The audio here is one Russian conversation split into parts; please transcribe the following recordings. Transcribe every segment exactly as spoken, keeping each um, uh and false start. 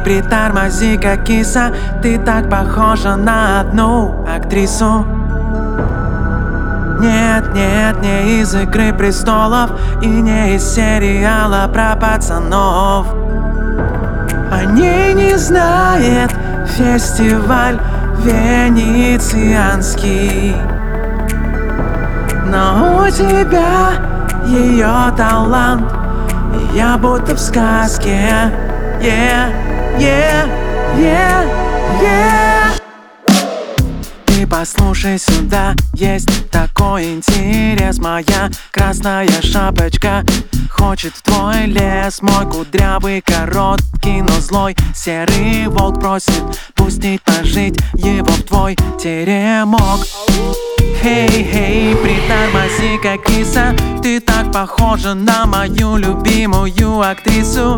притормози, как киса. Ты так похожа на одну актрису. Нет, нет, не из «Игры престолов» и не из сериала про пацанов. О ней не знает фестиваль венецианский, но у тебя ее талант, и я будто в сказке. Yeah, yeah, yeah, yeah. Ты послушай сюда, есть такой интерес. Моя красная шапочка хочет в твой лес. Мой кудрявый, короткий, но злой серый волк просит пустить пожить его в твой теремок. Хей-хей, притормози, как киса. Ты так похожа на мою любимую актрису.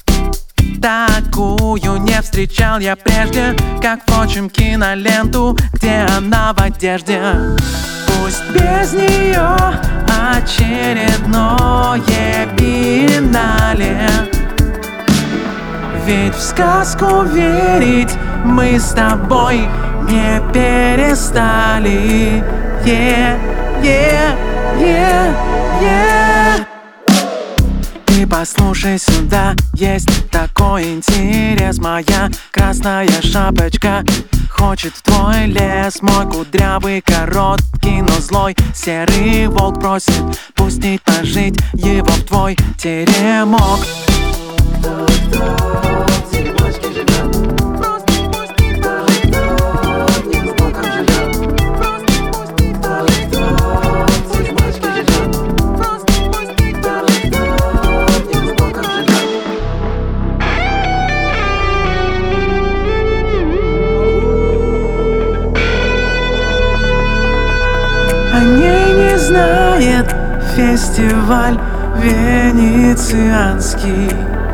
Такую не встречал я прежде, как, впрочем, киноленту, где она в одежде. Пусть без нее очередное биеннале, ведь в сказку верить мы с тобой не перестали. Yeah, yeah, yeah, yeah. Ты послушай сюда, есть такой интерес. Моя красная шапочка хочет в твой лес. Мой кудрявый, короткий, но злой серый волк просит пустить пожить его в твой теремок. О ней не знает фестиваль венецианский,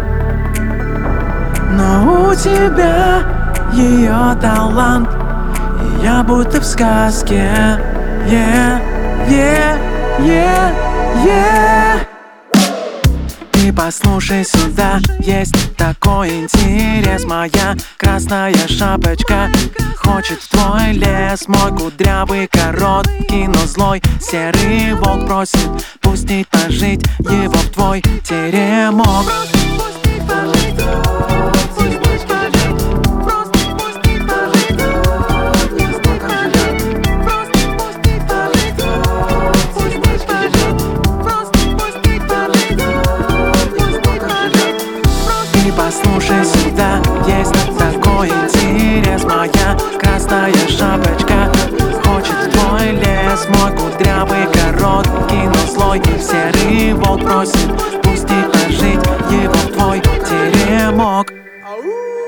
но у тебя ее талант, и я будто в сказке. Yeah, yeah, yeah, yeah. Ты послушай сюда, есть такой интерес. Моя красная шапочка хочет в твой лес. Мой кудрявый, короткий, но злой серый волк просит пустить пожить его в твой теремок. Ты послушай сюда, есть такой интерес. Моя красная шапочка хочет в твой лес. Мой кудрявый, короткий, но злой серый волк просит пустить пожить его в твой теремок.